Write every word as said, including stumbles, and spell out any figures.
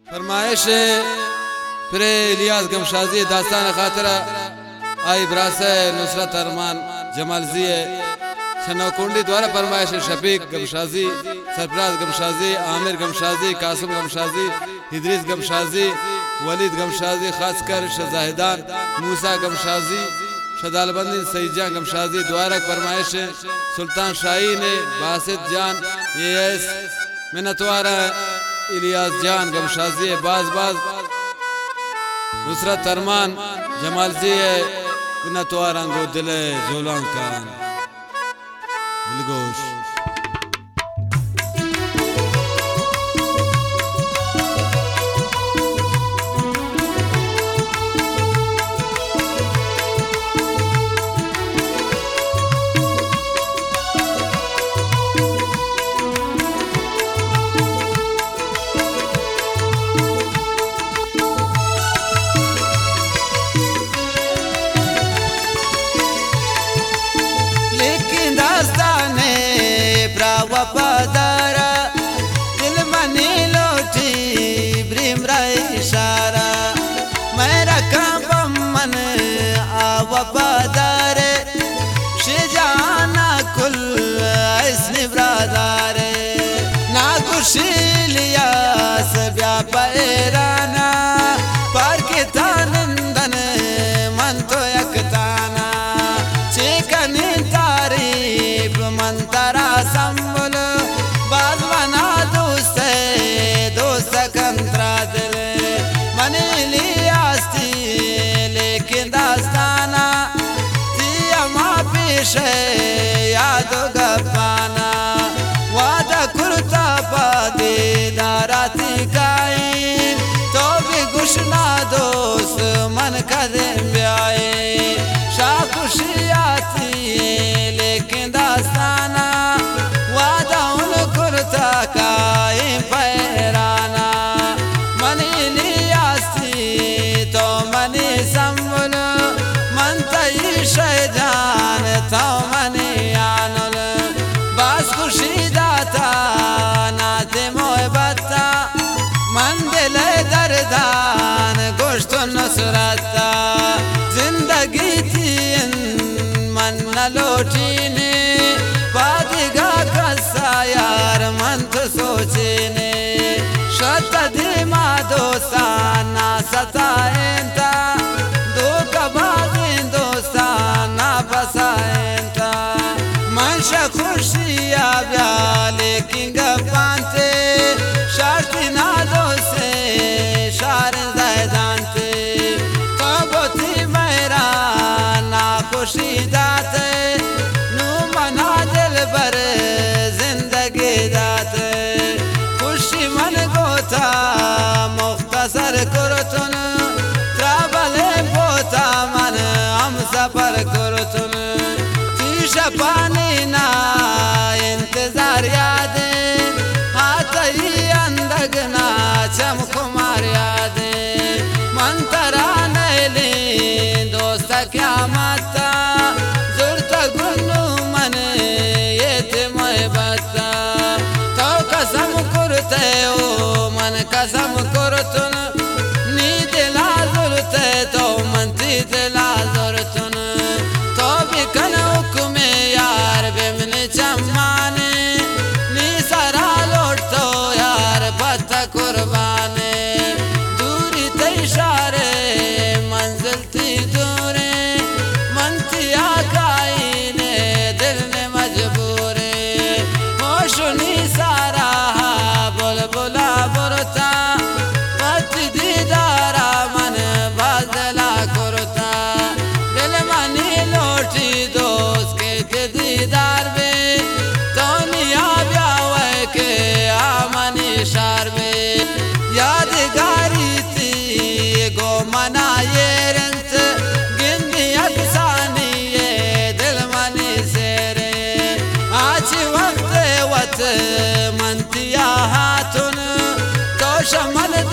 फरमाइश फिर इलियास गमशाजी दास्तान खातरा आई ब्रासे नुसरत अरमान जमालजी शनौकुंडी द्वारा फरमाइश शफीक गमशाजी, सरफराज गमशाजी, आमिर गमशाजी, कासिम गमशाजी, इदरीस गमशाजी, वलीद गमशाजी, खासकर शहजाहिदान मूसा गमशाजी, शदालबंदी सईजा गमशाजी द्वारा फरमाइश सुल्तान शाही ने बासित जान ये एस मिनतवारा इलियास जान गमशाजी बाज बाज नुसरत अरमान जमालजी मिनतवारा गो दिले जोलान कान दिलगोश वफादारा दिल मनी लोटी ब्रिमरा इशारा मैं रखा बमन आ वफादारे शिजाना कुल इसने ब्रादारे ना कुशिलिया सब्या पैराना पार के तानंदन मन तो यकताना चिकनी तारीफ मन तारा संबल बाज बना दोस्त दोस्त कंत्रा दिल मनी लियास्ती लेकिन दास्ताना तिया माँ पेश याद गपाना वादा कुर्ता पादे दाराती काइन तो भी गुशना दोस्त मन का दिन ब्याए शाह खुशी आती लेकिन दास्ताना वादा उन कुर्ता काए पैराना मनी लियासी तो मनी संबल मन तई शैजान तो मनी आनुल बास खुशी दाता नाते मोहब्बता मन दिल दर्दान गोश्त नसरता जिंदगी थी मन न लौटीने पादिगा कसा यार मन तो सोचे ने शत धीमा दोस्ताना सताएंता दो कबादिन दोस्ताना बसाएंता मंशा खुशिया ब्या लेकिन गपांते शार्टी ना दोसे शार ज़ैदांते कबोती मेरा ना खुशी दाते नू मना दिल बर जिंदगी दाते खुशी मन गोता मुख्तसर कुरतुन त्राबले पोता मन हम सफर कुरतुन तीश पानी ना इंतजार यादे हाथी अंदगना चमकुमार यादे मंतरा नैली दोस्त क्या माता जुर्त गुन्नू मन ये थे मोहब्बता तो कसम कुरते ओ मन कसम कुरतुन नी दिला जुरते तो मन ती दिला जुरतुन तो भी कन हुक्म यार बेमने चम्माने नी सरा लोट तो यार पत्ता कुर्बाने दूरी ते इशारे मंजिल थी दूरे मन थी आकाई ने दिल ने मजबूरे होशुनी सारा बोल बोला बुरता पति दीदारा मन बदला कुरता दिल मनी लोटी दोस्त के दीदार में तो निया ब्यावे के आमनी शार में यादगारी थी गो मना ये रंत गिंदी अफसानी ये दिल मनी सेरे आज वक्त वत मंतिया हाथुन तो शमल